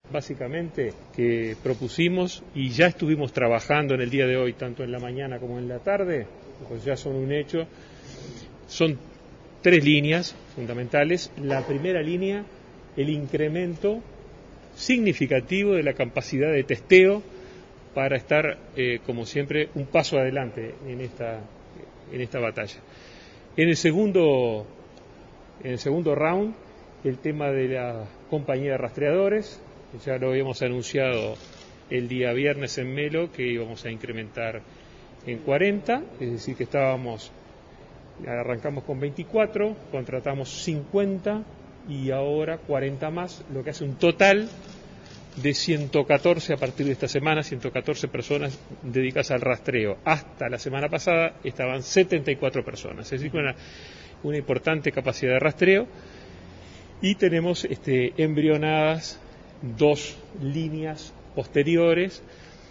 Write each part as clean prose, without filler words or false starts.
básicamente que propusimos y ya estuvimos trabajando en el día de hoy, tanto en la mañana como en la tarde, pues ya son un hecho. Son 3 líneas fundamentales. La primera línea, el incremento significativo de la capacidad de testeo para estar, como siempre, un paso adelante en esta batalla. En el segundo round, el tema de la compañía de rastreadores, ya lo habíamos anunciado el día viernes en Melo, que íbamos a incrementar en 40, es decir, que arrancamos con 24, contratamos 50 y ahora 40 más, lo que hace un total de 114 a partir de esta semana, 114 personas dedicadas al rastreo. Hasta la semana pasada estaban 74 personas, es decir, una importante capacidad de rastreo, y tenemos embrionadas 2 líneas posteriores,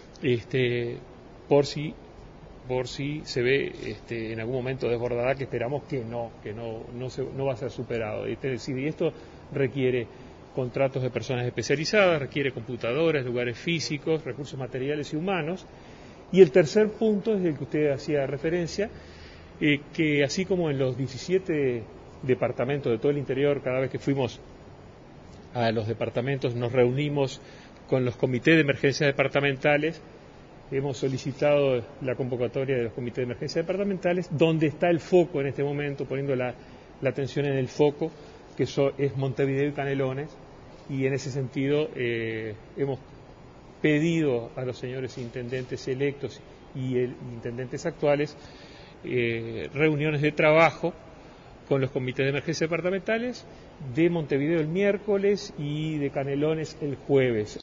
por si se ve en algún momento desbordada, que esperamos que no va a ser superado. Es decir, y esto requiere contratos de personas especializadas, requiere computadoras, lugares físicos, recursos materiales y humanos. Y el tercer punto es el que usted hacía referencia, que así como en los 17 departamentos de todo el interior, cada vez que fuimos a los departamentos nos reunimos con los comités de emergencia departamentales, hemos solicitado la convocatoria de los comités de emergencia departamentales, donde está el foco en este momento, poniendo la atención en el foco, que es Montevideo y Canelones, y en ese sentido hemos pedido a los señores intendentes electos y intendentes actuales reuniones de trabajo con los comités de emergencia departamentales de Montevideo el miércoles y de Canelones el jueves.